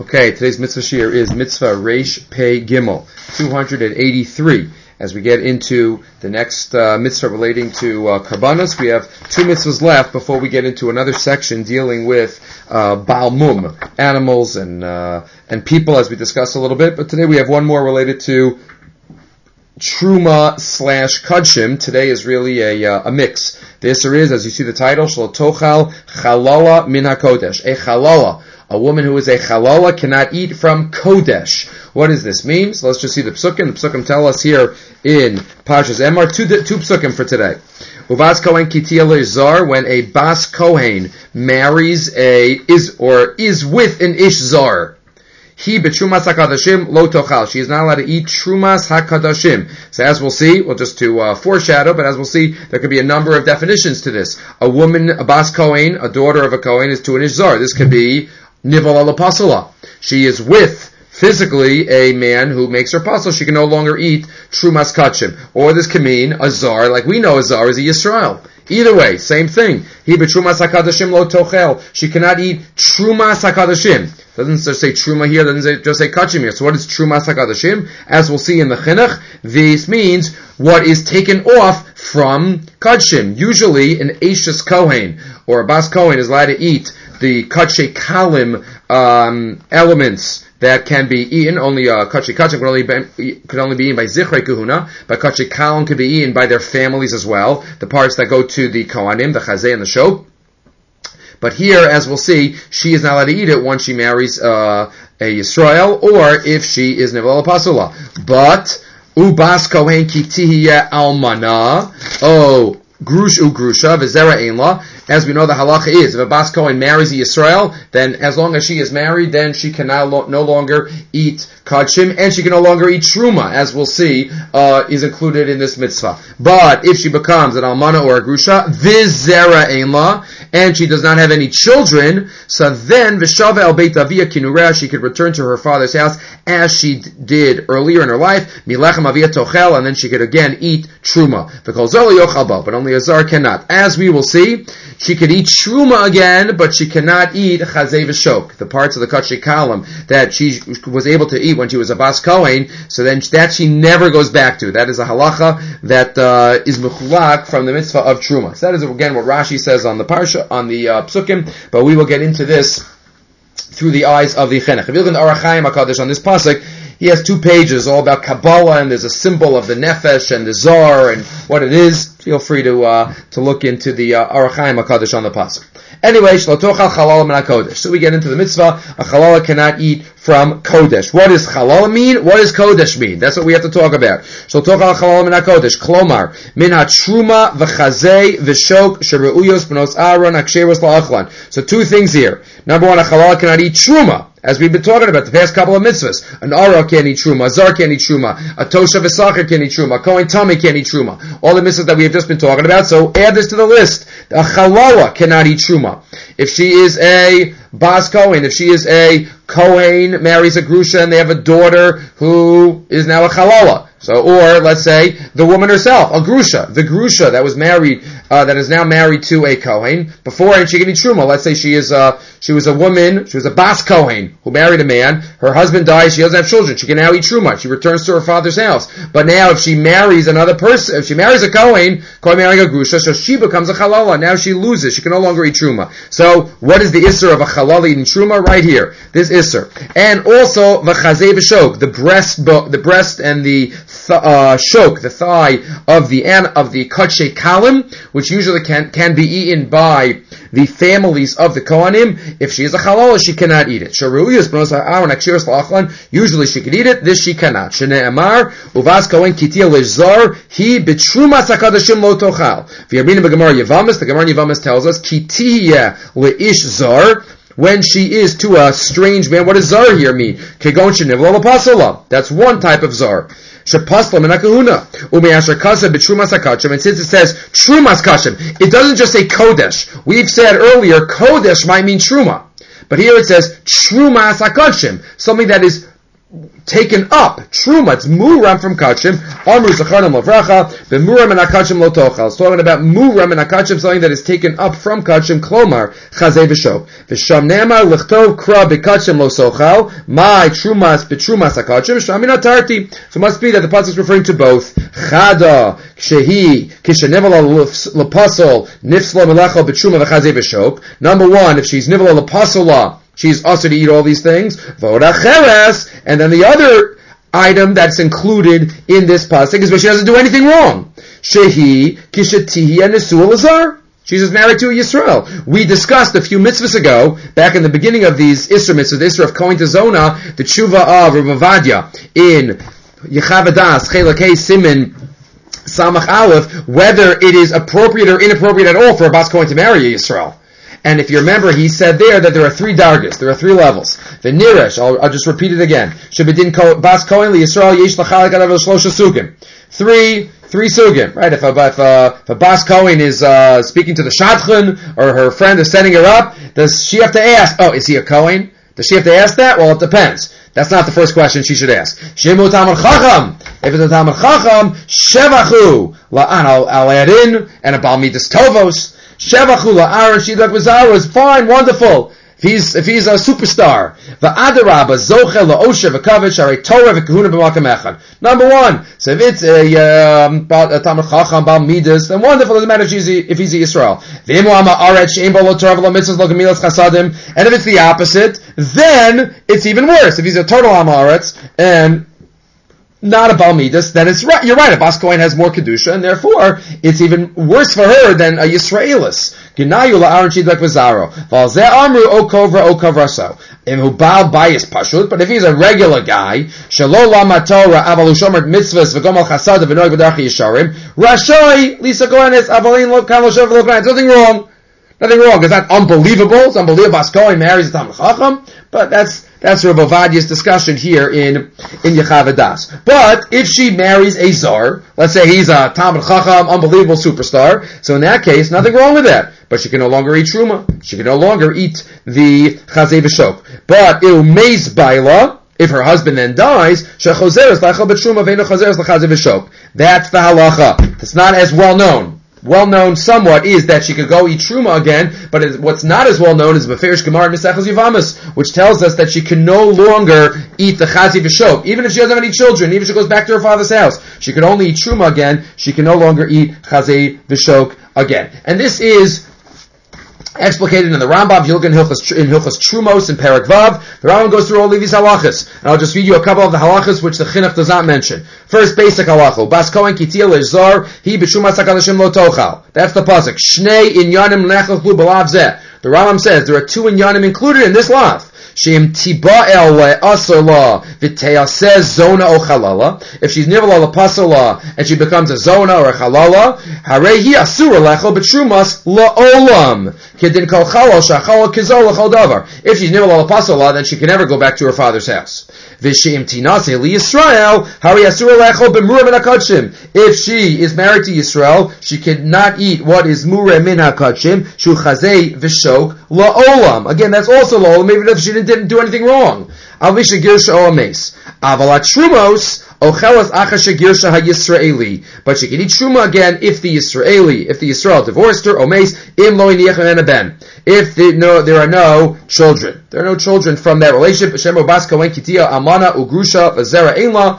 Okay, today's mitzvah shir is mitzvah Reish Pei Gimel, 283. As we get into the next mitzvah relating to karbanos, we have two mitzvahs left before we get into another section dealing with Baal Mum, animals and people, as we discussed a little bit. But today we have one more related to Truma / Kudshim. Today is really a mix. The Isser is, as you see the title, Shlo Tochal Chalala Min HaKodesh. A Chalala. A woman who is a Chalala cannot eat from Kodesh. What does this mean? So let's just see the Psukim. The Psukim tell us here in Parshas Emor, two Psukim for today. Uvas Kohen Kitia Zar, when a Bas Kohen marries is with an Ish Zar. He betrumas hakadashim lo tochal. She is not allowed to eat trumas hakadashim. So as we'll see, just to foreshadow, but as we'll see, there could be a number of definitions to this. A woman, a Bas Kohen, a daughter of a Kohen, is to an Ish Zar. This could be nival ala pasala. She is with physically a man who makes her pasul. She can no longer eat trumas kachim. Or this can mean a zar, like we know a zar is a Yisrael. Either way, same thing. He betrumas hakadashim lo tochel. She cannot eat trumas hakadashim. Doesn't just say truma here, doesn't just say kachim here. So what is trumas hakadashim? As we'll see in the chinuch, this means what is taken off from kachim. Usually an Eishes Kohen or a Bas Kohen is allowed to eat the kache kalim elements that can be eaten. Only kache kachim could only be eaten by zichrei kahuna, but kache kalim could be eaten by their families as well. The parts that go to the kohanim, the chazeh and the shok. But here, as we'll see, she is not allowed to eat it once she marries a Yisrael, or if she is nevel pasula. But ubas kohen kitihiya almana, grush ugrusha v'zera einla. As we know, the halacha is, if a Bas Kohen marries a Yisrael, then as long as she is married, then she can no longer eat kachim, and she can no longer eat truma, as we'll see, is included in this mitzvah. But if she becomes an almana or a grusha, v'zera einla, and she does not have any children, so then v'shava el beit avia kinureh, she could return to her father's house as she did earlier in her life, milechem avia tochel, and then she could again eat truma. V'kol zol yochal bo, but only a zar cannot. As we will see, she could eat truma again, but she cannot eat chazeh v'shok, the parts of the kache kalim that she was able to eat when she was a Bas Kohen. So then that she never goes back to. That is a halacha that is mechulak from the mitzvah of truma. So that is again what Rashi says on the parsha, on the psukim. But we will get into this through the eyes of the chinuch. If you look in the Orach Chaim HaKadosh on this pasuk, he has 2 pages all about Kabbalah, and there's a symbol of the nefesh and the zar and what it is. Feel free to look into the Orach Chaim HaKadosh on the pasuk. Anyway, shlo tochal chalala min hakodesh. So we get into the mitzvah. A chalala cannot eat from kodesh. What does chalala mean? What does kodesh mean? That's what we have to talk about. Shlo tochal chalala min hakodesh. Klomar min hatruma v'chazei v'shok shereuyos b'nos Aaron aksheros la'achlan. So 2 things here. Number 1, a chalala cannot eat truma, as we've been talking about the past couple of mitzvahs. An Ara can't eat truma, a Zar can't eat truma, a Tosha v'Sacher can't eat truma, a Kohen Tamei can't eat truma. All the mitzvahs that we have just been talking about, so add this to the list. A Chalala cannot eat truma. If she is a Bas Kohen, if she is a Kohen, marries a Grusha, and they have a daughter who is now a Chalala. So, or let's say the woman herself, a grusha, the grusha that was married, that is now married to a kohen. Before, and she can eat truma. Let's say she was a woman, she was a Bas Kohen who married a man. Her husband dies. She doesn't have children. She can now eat truma. She returns to her father's house. But now, if she marries another person, if she marries a kohen marrying a grusha, so she becomes a chalala. Now she loses. She can no longer eat truma. So, what is the isser of a chalala eating truma? Right here, this isser, and also v'chazei v'shok, the breast and the shok, the thigh of the kache kalim, which usually can be eaten by the families of the kohanim. If she is a chalala, she cannot eat it. Usually she can eat it. This she cannot. Shne'emar uvas kohen kitia lezar he betrumas hakadashim lo tochal. V'yarbina b'gemara Yevamis. The Gemara Yevamis tells us kitia leish zar. When she is to a strange man, what does zar here mean? Kegon shenivla l'pasala. That's one type of zar. Shepasla min hakahuna. U'me'asher kasa b'trumas hakachim. And since it says trumas kachim, it doesn't just say kodesh. We've said earlier, kodesh might mean truma. But here it says trumas hakachim, something that is taken up. Truma, it's muram from kachim. Amru zacharnam lavracha, b'muram and akachim lo tochal. It's talking about muram and akachim, something that is taken up from kachim, klomar, chazei v'shok. V'sham ne'amar l'chtov kra b'kachim lo sochal, my trumas b'trumas akachim, shamin atarti. So it must be that the pasuk is referring to both. Chada, shehi, kishanevala l'pasol, nifslo melecho b'truma v'chazei v'shok. Number one, if she's nivala l'pasola, she's also to eat all these things. And then the other item that's included in this pasuk is where she doesn't do anything wrong. Shehi kishatihi nesuah lazar. She's just married to a Yisrael. We discussed a few mitzvahs ago, back in the beginning of these Isra mitzvahs, the Isra of Kohen to Zona, the tshuva of Rav Ovadia in Yechavadas Chelakei Simin Samach Aleph, whether it is appropriate or inappropriate at all for a Bas Kohen to marry a Yisrael. And if you remember, he said there that there are three dargas, there are three levels. The Niresh, I'll just repeat it again. Shebedin Bas Kohen li Yisrael yesh lachalik adav l'shlosha sugim. Three sugim, right? If a Bas Kohen is speaking to the Shadchan, or her friend is setting her up, does she have to ask, oh, is he a Kohen? Does she have to ask that? Well, it depends. That's not the first question she should ask. Shemu Talmud Chacham. If it's a Talmud Chacham, Shevachu. I'll add in, and a Baal Midas Tovos. Shevachu la'aron shidlak v'zaro is fine, wonderful. If he's a superstar. V'adarabba zochel la'osher v'kavod sharei Torah v'kahuna b'makam echad. Number one. So if it's a Talmud Chacham, Baal Midas, then wonderful, doesn't matter if he's a Yisrael. V'imu ama aretz she'im bo lo Torah v'lo mitzvos lo gemilas chasadim. And if it's the opposite, then it's even worse. If he's a total amaretz and not a Baal Midas, then it's right. You're right. A Bas Kohen has more kedusha, and therefore it's even worse for her than a Yisraelis. Ginayu la'aron shidlak v'zaro. V'alzeh amru o kovra so. Imhu Baal bayis pashut. But if he's a regular guy, shelo lama Torah avalu shomer mitzvahs v'gomal chasad v'noig v'darchi yisharim rashoi lisa kohenes avalin lo kan lo shov lo kan. Nothing wrong. Nothing wrong. It's not unbelievable. It's unbelievable. Bas Kohen marries a Talmud Chacham, but that's Rav Ovadia's discussion here in Yechavadas. But if she marries a Zar, let's say he's a Talmud Chacham, unbelievable superstar, so in that case, nothing wrong with that. But she can no longer eat Truma. She can no longer eat the Chazei V'Shok. But il meis baila, if her husband then dies, that's the halacha. It's not as well known. Well known somewhat is that she could go eat Truma again, but what's not as well known is Beferish Gemara and Mesechus Yavamas, which tells us that she can no longer eat the Chazei V'Shok. Even if she doesn't have any children, even if she goes back to her father's house, she can only eat Truma again, she can no longer eat Chazei V'Shok again. And this is explicated in the Rambam, you look in Hilchos Trumos in Perek Vav. The Rambam goes through all of these halachas, and I'll just read you a couple of the halachas which the Chinuch does not mention. First, basic halacha: Bas Kohen kitil lezar he b'shumas hakadashim lo tochal. That's the pasuk. Shnei inyanim nechachlu b'lav zeh. The Rambam says there are two inyanim included in this lav. Sheim tiba'el le'asola v'teyaseh zona o chalala. If she's nivala le'pasola and she becomes a zona or a chalala, harehi asura lecho b'trumas la'olam kedin kol chalal shachalal kizol l'chol davar. If she's nivala le'pasola, then she can never go back to her father's house. V'sheim tinase liYisrael hari asura lecho b'mura min hakadshim. If she is married to Yisrael, she cannot eat what is mura min hakadshim shu chazei v'shok la'olam. Again, that's also la'olam, even if she didn't do anything wrong. Alisha girsha o ames. Avalat trumos ochelas achasha girsha ha-Yisraeli. But she can eat truma again if the Yisrael divorced her, omes, im lo iniach ben. If there are no children. There are no children from that relationship. Shemo bas kohen kitia amana ugrusha v'zera einla.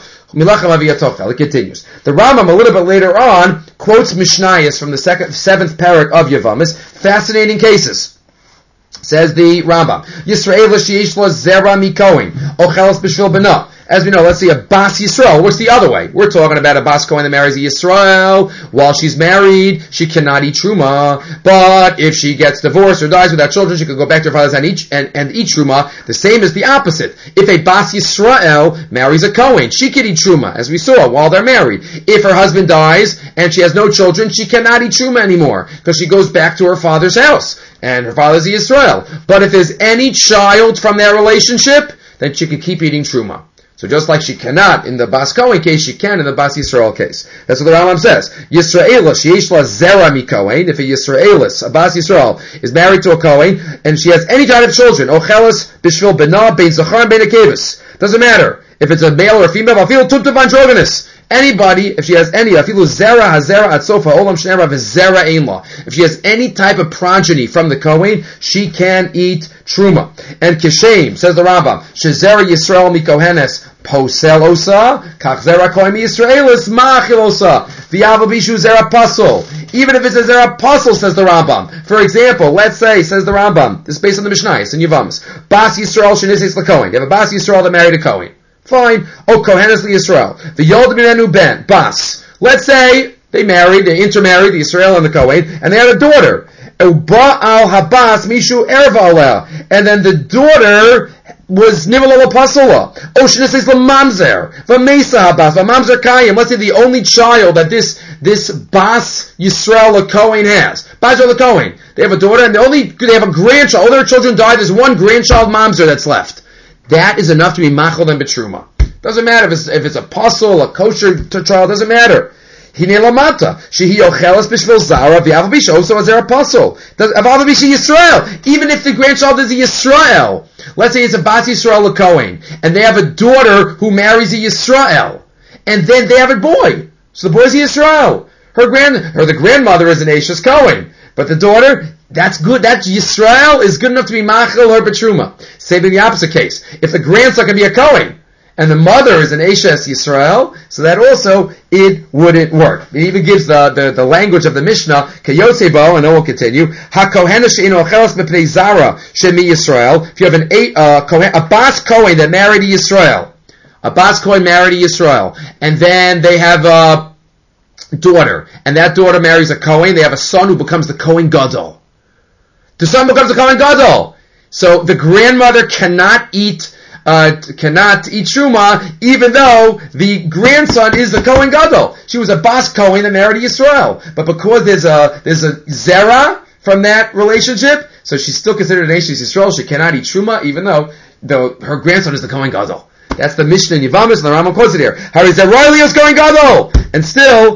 It continues. The Rambam a little bit later on quotes Mishnayos from the seventh parak of Yavamis. Fascinating cases. Says the Rambam, Yisrael sheyesh lo zera mikohen ochelas b'shvil b'na. As we know, let's see a Bas Yisrael. What's the other way? We're talking about a Bas Kohen that marries a Yisrael. While she's married, she cannot eat Truma. But if she gets divorced or dies without children, she could go back to her father's and eat Truma. The same is the opposite. If a Bas Yisrael marries a Kohen, she can eat Truma, as we saw, while they're married. If her husband dies and she has no children, she cannot eat Truma anymore, because she goes back to her father's house. And her father's a Yisrael. But if there's any child from their relationship, then she can keep eating Truma. So just like she cannot in the Bas Kohen case, she can in the Bas Yisrael case. That's what the Rambam says. Yisraelis, sheyesh la zera mi Kohen. If a Yisraelis, a Bas Yisrael, is married to a Kohen, and she has any kind of children, ochelas b'shvil b'na, bein zachar and bein akevis. Doesn't matter. if it's a male or a female, afilu tumtum androgynous. Anybody, if she has any, afilu zera hazera atsofa olam shnera v'zera ein la. If she has any type of progeny from the Kohen, she can eat truma. And kishem, says the Rambam, shezera Yisrael mikohenes posel osa, kach zera kohen Yisraelis machil osa, v'yava bishu zera pasol. Even if it's a zera pasol, says the Rambam. For example, let's say, says the Rambam, this is based on the Mishnah, it's in Yevamos, Bas Yisrael shenisis l'kohen. You have a Bas Yisrael that married a Kohen. Fine. Oh, Kohenes Yisrael. The Yod Minenu Ben, Bas. Let's say they intermarried, the Yisrael and the Kohen, and they had a daughter. Uba al Habas Mishu Erva Aleh. And then the daughter was Nivala Pasola. Oh, Shnesis Lamamzer. Vamesa Habas. Vamamzer Kayim. Let's say the only child that this Bas Yisrael Kohen has. Bas Yisrael Kohen. They have a daughter, and they have a grandchild. All their children died. There's one grandchild Mamzer that's left. That is enough to be machal and betruma. Doesn't matter if it's a pasul, a kosher child, doesn't matter. Hine lamata. Shehi ochelas b'shvil zara v'avabish also as a pasul. Avabish Yisrael. Even if the grandchild is a Yisrael. Let's say it's a Bas Yisrael a Kohen, and they have a daughter who marries a Yisrael. And then they have a boy. So the boy's a Yisrael. The grandmother is an Ashes Kohen. But the daughter, that's good. That Yisrael is good enough to be machil her betruma. Same in the opposite case. If the grandson can be a Kohen, and the mother is an Ashes Yisrael, so that also, it wouldn't work. It even gives the language of the Mishnah, Kayotsebo, and then we'll continue, HaKohen she'ino ochelos mepnei zara shemi Yisrael. If you have a Bas Kohen that married a Yisrael, and then they have a daughter, and that daughter marries a Kohen, they have a son who becomes the Kohen Gadol. The son becomes the Kohen Gadol. So the grandmother cannot eat truma, even though the grandson is the Kohen Gadol. She was a Bas Kohen that married a Yisrael, but because there's a zera from that relationship, so she's still considered an Ashes Yisrael. She cannot eat truma, even though her grandson is the Kohen Gadol. That's the Mishnah in Yevamos, and the Rambam quotes it here. Harizerolios Kohen Gadol, and still.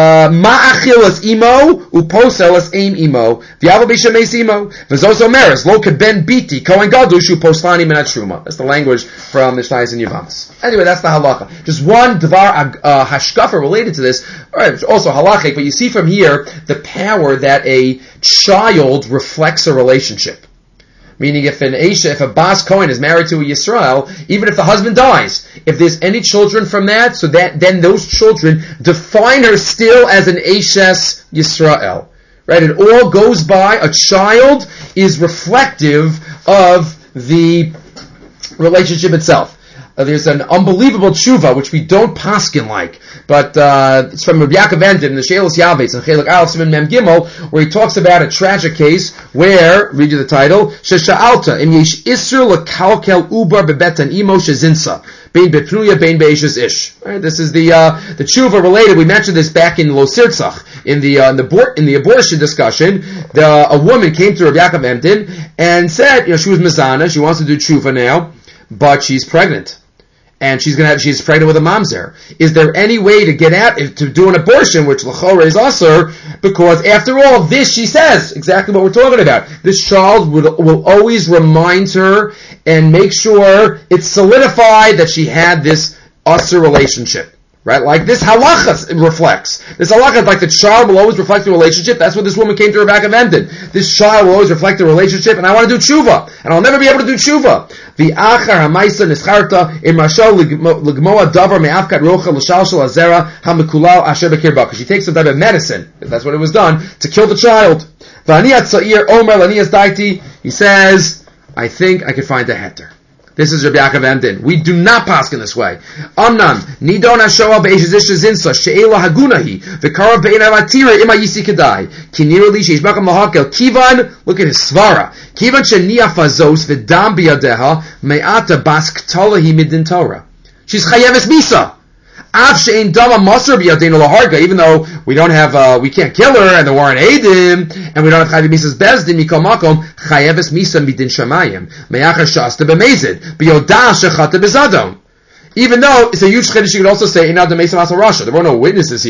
Ma'achilas imo uposelas aim imo v'yavabisha meis imo v'zos omeres lo ben biti kohen gadol shu poslani minat truma. That's the language from the Mishnah in Yevamos. Anyway, that's the halacha. Just one dvar hashkafa related to this. All right, also halachic, but you see from here the power that a child reflects a relationship. Meaning, if a Bas Kohen is married to a Yisrael, even if the husband dies, if there's any children from that, so that then those children define her still as an Ashes Yisrael. Right? It all goes by, a child is reflective of the relationship itself. There's an unbelievable tshuva, which we don't paskin like, but it's from Rabbi Yaakov Endin, the Shelos Yavetz, and Chelek Aleph Siman Mem Gimel, where he talks about a tragic case where, read you the title, Shesha'alta, im yesh isr lekalkel ubar bebetan imo shezinsa, bein bepnuya bein beishes ish. Right? This is the tshuva related. We mentioned this back in Lo Sirtzach, in the abortion discussion. A woman came to Rabbi Yaakov Endin and said, she was mizana, she wants to do tshuva now, but she's pregnant. And she's pregnant with a mamzer. Is there any way to get out, to do an abortion, which l'chora is asur, because after all, this, she says, exactly what we're talking about. This child will always remind her and make sure it's solidified that she had this asur relationship. Right? Like this halacha reflects. This halacha, like the child will always reflect the relationship. That's what this woman came to Rebecca Mendon. This child will always reflect the relationship, and I want to do tshuva. And I'll never be able to do tshuva. The achar ha'maisa nischarta imrashal l'gmoa davar me'afkat rocha l'shalshal azera ha'mekulal asher b'kirba. Because she takes some type of medicine, if that's what it was done, to kill the child. V'aniyat sa'ir omer l'aniyas daiti. He says, I think I could find a heter. This is Rabbi Yaakov Emdin. We do not pass in this way. Amnam nidon hashoa be'eshizish zinsa she'ela hagunahi v'karav be'enav atira ima yisi kedai kinirali sheishbacham lahakel kivan. Look at his svara. Kivan sheniya fazos v'dam biyadeha me'ata bas ktalahi midin Torah. She's chayeves misa. Av she'ein dama masr biyadenu laharga. Even though we don't have, we can't kill her, and there weren't edim, and we don't have chayev misa's bezdin mikol makom chayeves misa midin shamayim me'achar shasta b'mezid biyodah shechata b'zadom. Even though it's a huge chiddush, you could also say inad the mesa masal rasha. There were no witnesses here.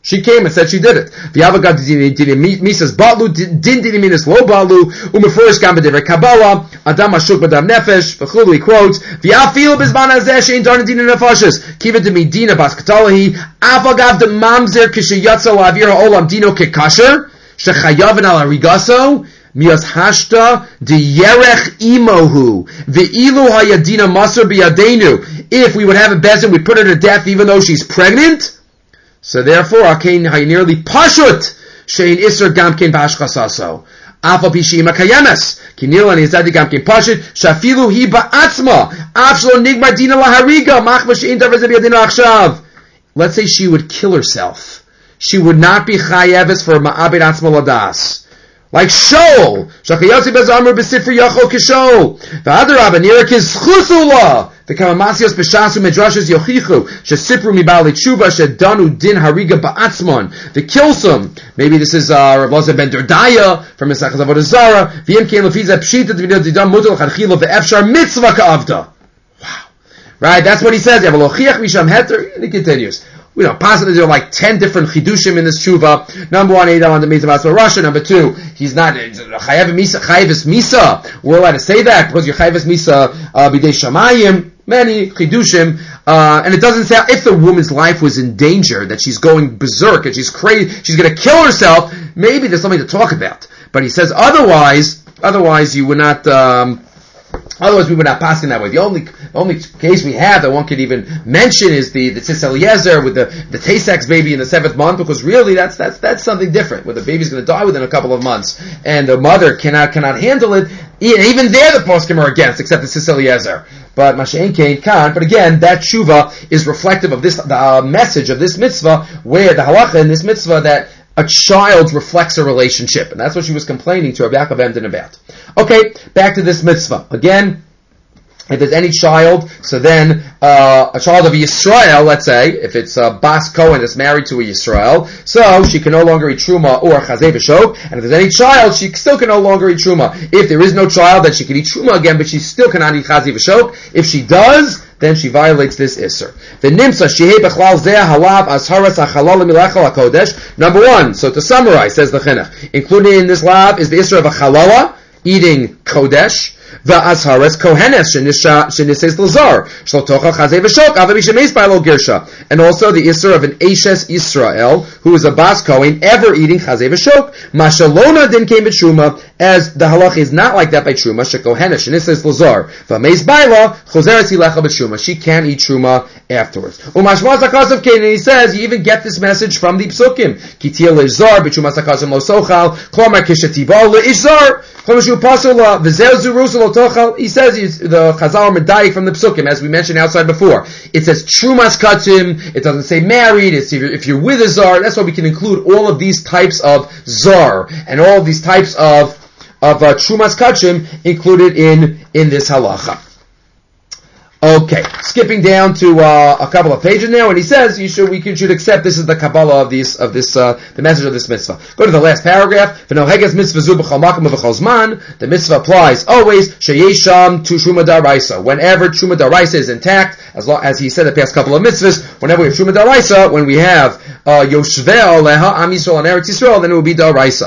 She came and said she did it. V'yavagat misas batlu din diniminus lo batlu umefurish gam b'divrei Kabbalah adam ashuk b'dam nefesh v'chulu. He quotes v'afilu b'zman hazeh she'in darna dina nefashis kiva demidina bas katalahi afagav de mamzer k'sheyatza la'avir ha'olam dino kekasher shechayaven al arigaso mias hashta de yerech imohu ve'ilu hayadina masur biyadenu. If we would have a bezin, we'd put her to death even though she's pregnant. So therefore, Akein Haynirli Pashut Shein Isser Gamkin Bashchasaso. Alpha Pishima Kayemes. Kinil and Izadi Gamkin Pashut Shafilu Hi Ba'atzma. Afshlo Nigmar Dina Lahariga. Machma Shein Davazabiyadina Akshav. Let's say she would kill herself. She would not be Chayeves for Ma'abed Atzma Ladas. Like Shol. Shachayotzi Bezamur Besifri Yachol Kishol. V'adarab Anirak is Chusula. The Kamamasios Beshasu Medrashas Yochichu Shesipru Mibali Tshuva Shedanu Din Hariga Ba'atzmon. The Kilsum. Maybe this is Rav Loza Ben Dordaya from Mesachas Avodah Zarah. V'im Kein Lefiza Pshita D'Vidot Didam Mutal Chadchilo Ve'efshar Mitzvah Ka'avda. Wow. Right, that's what he says. Yavalochiach Misham Heter. And he continues. We don't possibly there are like 10 different chidushim in this tshuva. Number one, Adam on the mitzvah for Russia. Number two, he's not chayev misa. We're allowed to say that because you're chayev misa b'dei shamayim. Many chidushim, and it doesn't say if the woman's life was in danger, that she's going berserk and she's crazy, she's going to kill herself. Maybe there's something to talk about. But he says otherwise you would not. Otherwise, we would not pass in that way. The only case we have that one could even mention is the Tzis Eliezer with the Tay-Sachs baby in the 7th month, because really that's something different, where the baby's going to die within a couple of months, and the mother cannot handle it. Even there, the poskim are against, except the Tzis Eliezer. But Masha'en Kain Khan. But again, that tshuva is reflective of this the message of this mitzvah, where the halacha in this mitzvah that a child reflects a relationship, and that's what she was complaining to Rabbi Yaakov Emden about. Okay, back to this mitzvah. Again, if there's any child, so then a child of a Yisrael, let's say, if it's a Bas Cohen that's married to a Yisrael, so she can no longer eat Truma or Chazei V'Shok, and if there's any child, she still can no longer eat Truma. If there is no child, then she can eat Truma again, but she still cannot eat Chazei V'Shok. If she does, then she violates this Isser. The Nimsa, Shehei B'chlal Zeh Halav Azharas HaChalal Milachal HaKodesh. Number one, so to summarize, says the Chinuch, included in this lab is the Isser of a Chalala, eating Kodesh, Va'azharas Kohenes Shenises Lazar Shlotocha Chazei V'Shok Ava Mishemeis Ba'lo Girsha, and also the Isser of an Eshes Israel who is a Bas Kohen ever eating Chazei V'Shok. Mashalona din came Truma, as the halach is not like that by Truma. Shekohenes Shenises Lazar Va'meis Ba'lo Choseres Hilecha B'Truma. She can eat Truma afterwards. Umashmaz Hakasav Kain, and he says you even get this message from the Psukim. Kitil Leishzar B'Trumas Hakasav Lo Sochal Klomar Kishetiva Leishzar. He says the Chazal are medayik from the Psukim, as we mentioned outside before. It says Trumas Katim, it doesn't say married, it's if you're with a Zar. That's why we can include all of these types of Zar, and all of these types of Trumas Katim included in this halacha. Okay, skipping down to a couple of pages now, and he says we should accept this is the Kabbalah of the message of this mitzvah. Go to the last paragraph. The mitzvah applies always. Sheyesham to Truma Daraisa. Whenever Truma Daraisa is intact, as he said the past couple of mitzvahs, whenever we have Truma Daraisa, when we have Yoshveh Leha Am Yisrael and Eretz Yisrael, then it will be Daraisa.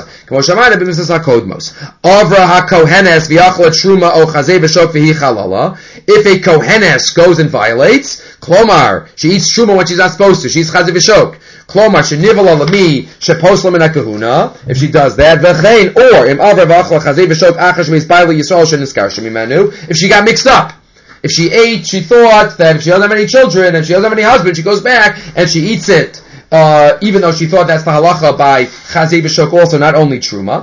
Avra HaKohenes v'yachla Truma o Chazei V'Shok v'hi Chalala. If a Kohenes goes and violates, Klomar, she eats Truma when she's not supposed to, she eats Chazei V'Shok. Klomar, shenivala lami, sheposla min hakahuna, if she does that, v'chein, or, im avra v'achla Chazei V'Shok achash meizbayla Yisrael sheniskar shemimanu, if she got mixed up. If she ate, she thought that if she doesn't have any children, and she doesn't have any husband, she goes back and she eats it. Even though she thought that's the halacha by Chazei V'Shok also, not only Truma.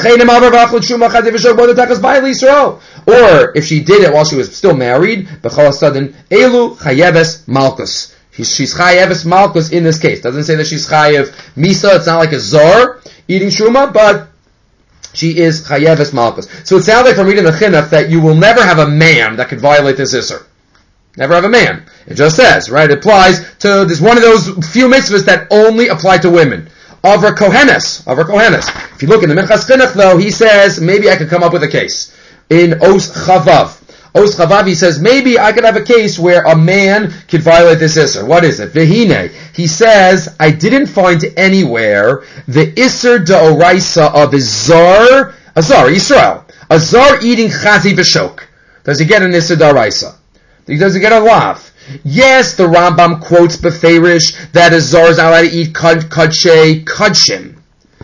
Or, if she did it while she was still married, B'chol HaSadin, Elu Chayeves Malkus. She's Chayeves Malkus in this case. Doesn't say that she's Chayev Misa, it's not like a Zor eating Truma, but she is Chayeves Malkus. So it sounds like from reading the Chinuch that you will never have a man that could violate this Isser. Never have a man. It just says, right? It applies to, there's one of those few mitzvahs that only apply to women. Avra Kohenes. If you look in the Minchas Chinuch though, he says, maybe I could come up with a case. In Os Chavav. Os Chavavi says, maybe I could have a case where a man could violate this Isser. What is it? Vehine. He says, I didn't find anywhere the Isser D'Oraisa of a Zar, Yisrael. A Zar eating Chazi V'Shok. Does he get an Isser D'Oraisa? Does he get a lav? Yes, the Rambam quotes Beferish that a Zar is not allowed to eat Kadshe Kadshim.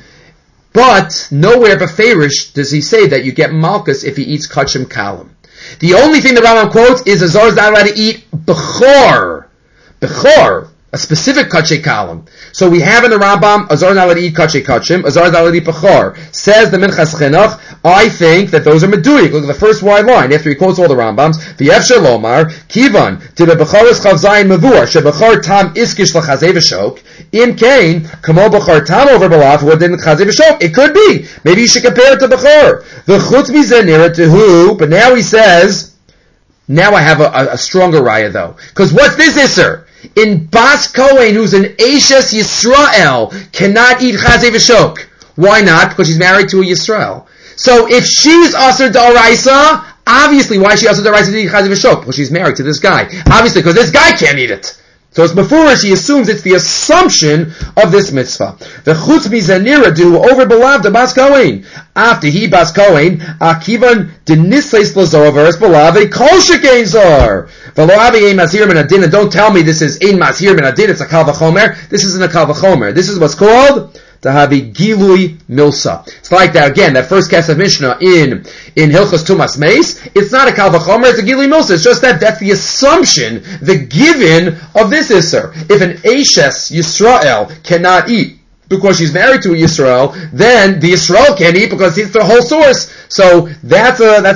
But nowhere Beferish does he say that you get Malchus if he eats Kadshim Kalim. The only thing the Rambam quotes is a Zar is not allowed to eat Bechor. Bechor. A specific Kadshe Kalim. So we have in the Rambam, a Zar is not allowed to eat Kadshe Kadshim, a Zar is not allowed to eat Bechor. Says the Minchas Chinuch, I think that those are Meduyik. Look at the first wide line, after he quotes all the Rambams. V'yefsher lomar, Kivan, to the Bechor is Chav Zayin Mavur, she Bechor tam iskish l'chazei v'shok, in Kain, kamo Bechor tam over Balaf, what didn't chazei v'shok? It could be. Maybe you should compare it to Bechor. The chutz mizeh nira to who, but now he says, now I have a stronger raya though. Because what's this Isser? In Bas Kohen, who's an Eishes Yisrael, cannot eat Chazei V'Shok. Why not? Because she's married to a Yisrael. So if she's Aser D'Oraisa, obviously why is she Aser D'Oraisa to eat Chazei V'Shok? Because she's married to this guy. Obviously because this guy can't eat it. So it's before she assumes it's the assumption of this mitzvah. The chutz mizanira do over belav the Bas Kohen. After he Bas Kohen, akivan denisles lazoveres belav a kol shekein zar. V'lo avi ein mazhir min adin. And don't tell me this is ein mazhir min adin. It's a kal v'chomer. This isn't a kal v'chomer. This is what's called Tahavi Gilui Milsa. It's like that again, that first cast of Mishnah in Hilchos Tumas Meis. It's not a Kal V'chomer, it's a Gilui Milsa. It's just that's the assumption, the given of this Isser. If an Eishes Yisrael cannot eat because she's married to a Yisrael, then the Yisrael can't eat because it's the whole source. So that's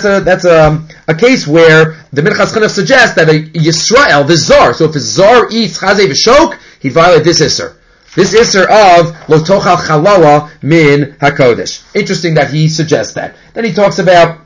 a case where the Minchas Chinuch suggests that a Yisrael, the Zar, so if a Zar eats Chazei V'Shok, he'd violate this Isser. This Isser of Lo Tochal Chalawa Min HaKodesh. Interesting that he suggests that. Then he talks about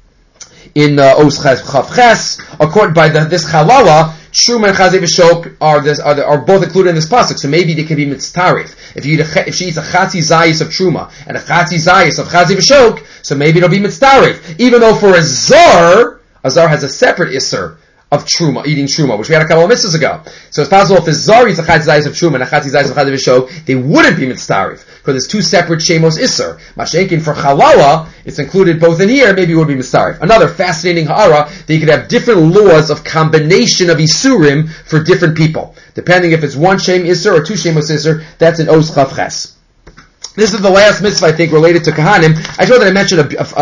in Os Chav Ches, according by this Chalawa, Truma and Chazei V'Shok are both included in this pasuk. So maybe they can be mitztarif. If she eats a Chatzi Zayis of Truma and a Chatzi Zayis of Chazei V'Shok, so maybe it'll be mitztarif. Even though for a Zar has a separate Isser of Truma, eating Truma, which we had a couple of mitzvahs ago. So it's possible if the Zar eats a Chatzi Zayis of Truma and a Chatzi Zayis of Chazei V'Shok, they wouldn't be mitztarif, because it's two separate Shemos Isser. Mashenkin for Chalawa, it's included both in here, maybe it would be mitztarif. Another fascinating ha'ara, that you could have different laws of combination of Isurim for different people. Depending if it's one Shem Isser or two Shemos Isser, that's an Os Chav Ches. This is the last mitzvah, I think, related to Kahanim. I told that I mentioned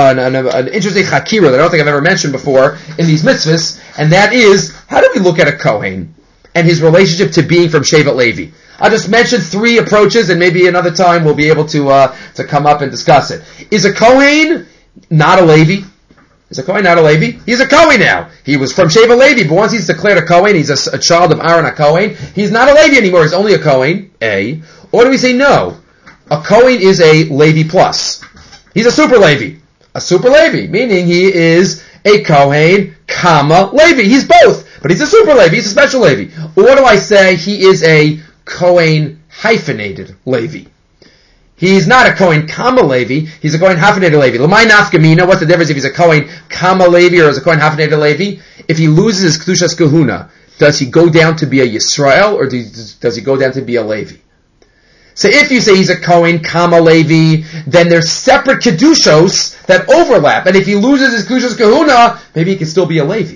an interesting Chakira that I don't think I've ever mentioned before in these mitzvahs, and that is, how do we look at a Kohen and his relationship to being from Shevet Levi? I'll just mention three approaches, and maybe another time we'll be able to come up and discuss it. Is a Kohen not a Levi? Is a Kohen not a Levi? He's a Kohen now. He was from Shevet Levi, but once he's declared a Kohen, he's a child of Aaron HaKohen, he's not a Levi anymore, he's only a Kohen, A. Or do we say no? A Kohen is a Levi plus. He's a super Levi. A super Levi, meaning he is a Kohen, comma, Levi. He's both. But he's a super Levi, he's a special Levi. Or do I say he is a Kohen hyphenated Levi? He's not a Kohen, comma, Levi. He's a Kohen hyphenated Levi. L'may nafkamina, what's the difference if he's a Kohen, comma, Levi or is a Kohen hyphenated Levi? If he loses his Kedushas Kahuna, does he go down to be a Yisrael or does he go down to be a Levi? So if you say he's a Kohen, comma, Levi, then there's separate Kedushos that overlap. And if he loses his Kedushas Kahuna, maybe he can still be a Levi.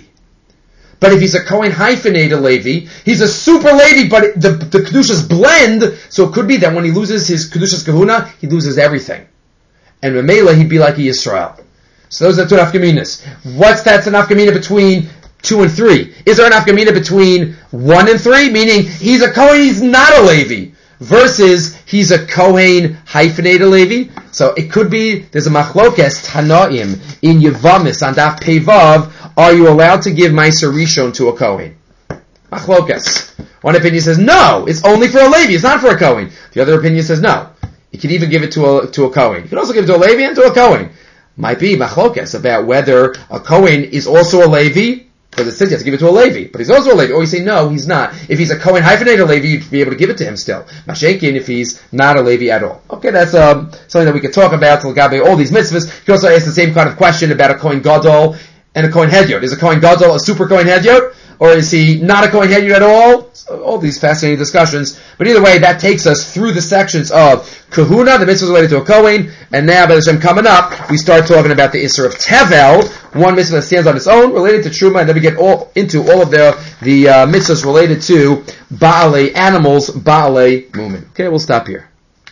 But if he's a Kohen hyphenated Levi, he's a super Levi, but the Kedushas blend, so it could be that when he loses his Kedushas Kahuna, he loses everything. And Memela, he'd be like a Yisrael. So those are two nafkaminas. That's an nafkamina between 2 and 3? Is there an nafkamina between 1 and 3? Meaning, he's a Kohen, he's not a Levi. Versus, he's a Kohen hyphenated Levi. So it could be, there's a machlokes Tanaim in Yevamis on Daf Pevav. Are you allowed to give Meiser Rishon to a Kohen? Machlokes. One opinion says no, it's only for a Levi, it's not for a Kohen. The other opinion says no. You can even give it to a Kohen. You can also give it to a Levi and to a Kohen. Might be machlokes about whether a Kohen is also a Levi. Because it says you have to give it to a Levi, but he's also a Levi. Or you say, no, he's not. If he's a Kohen hyphenated Levi, you'd be able to give it to him still. Mashenkin, if he's not a Levi at all. Okay, that's something that we could talk about, Gabe all these mitzvahs. You can also ask the same kind of question about a Kohen Gadol, and a Kohen Hedyot. Is a Kohen Gadol a super Kohen Hedyot? Or is he not a Kohen Hedyot at all? So, all these fascinating discussions. But either way, that takes us through the sections of Kahuna, the mitzvah related to a Kohen, and now, by the time coming up, we start talking about the Isser of Tevel, one mitzvah that stands on its own, related to Truma, and then we get into all of the mitzvahs related to Ba'alei animals, Ba'alei Mumin. Okay, we'll stop here.